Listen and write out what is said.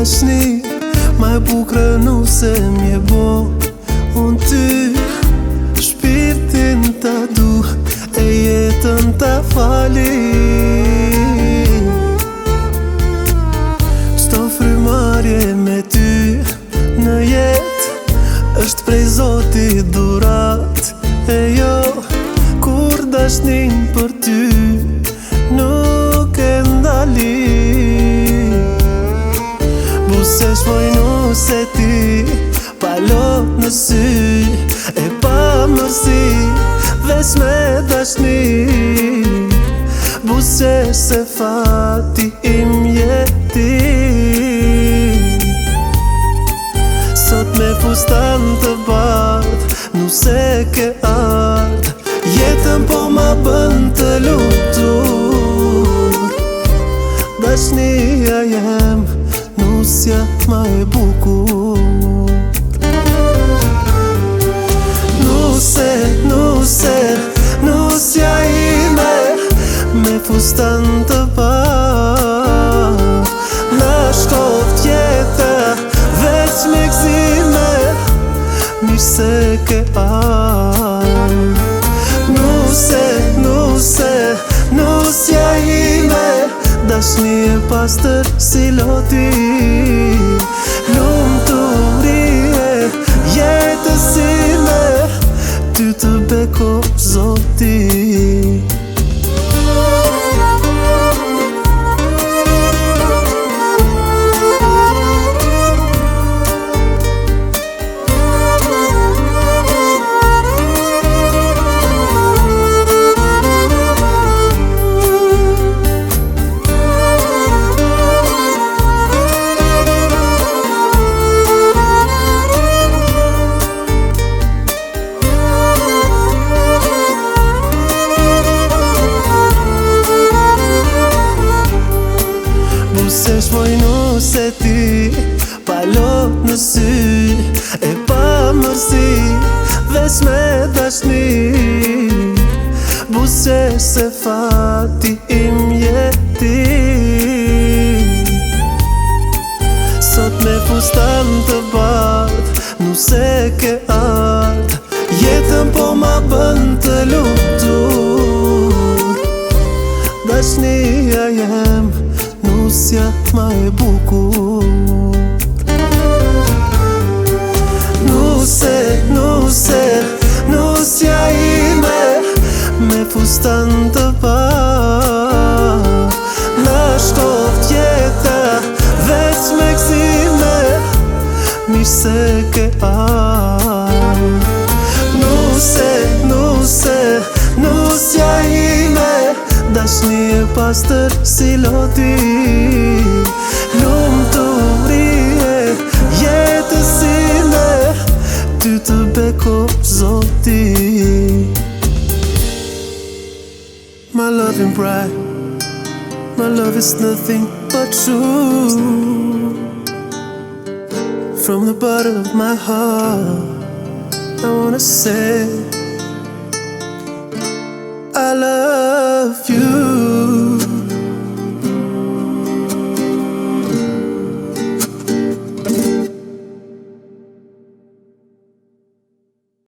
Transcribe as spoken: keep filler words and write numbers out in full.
dashni mai bukrë nuse m'je bo. Unë ty shpirtin ta du e jetën ta fali. Qto frymarje me ty në jet është prej Zotit dhurat. E jo, kur dashnin për ty nuk e ndali. Busesh vojnu se ti palot në sy e pa mërsi veç me dashni. Busesh se fati im jeti sot me fustan të bardh nuse ke ardh. Jetën po ma bën të lutur, dashnia jem nusja ma e bukur. Nuse, nuse, nusja ime me fustan të bardh na shkoft jeta veç me gzime mirë se ke ardh. Nuse, nuse, nusja ime dashni e pastër si loti. Lumturie jetës ime ty të beko Zoti. Busesh vojnu se ti palot në sy e pa mërsi veç me dashni. Busesh se fati im jeti sot me fustan të bardh nuse ke ardh. Jetën po ma bën të lutur, dashnia jem nusja ma e bukur. Nuse, nuse, nusja ime me fustan të bardh na shkoft jeta veç me gzime mirë se ke ardh. Nuse, nuse, nusja ime dashni e pastër si loti. Lumturie jetës ime ty të beko Zoti. My loving bride, my love is nothing but true. From the bottom of my heart I wanna say I love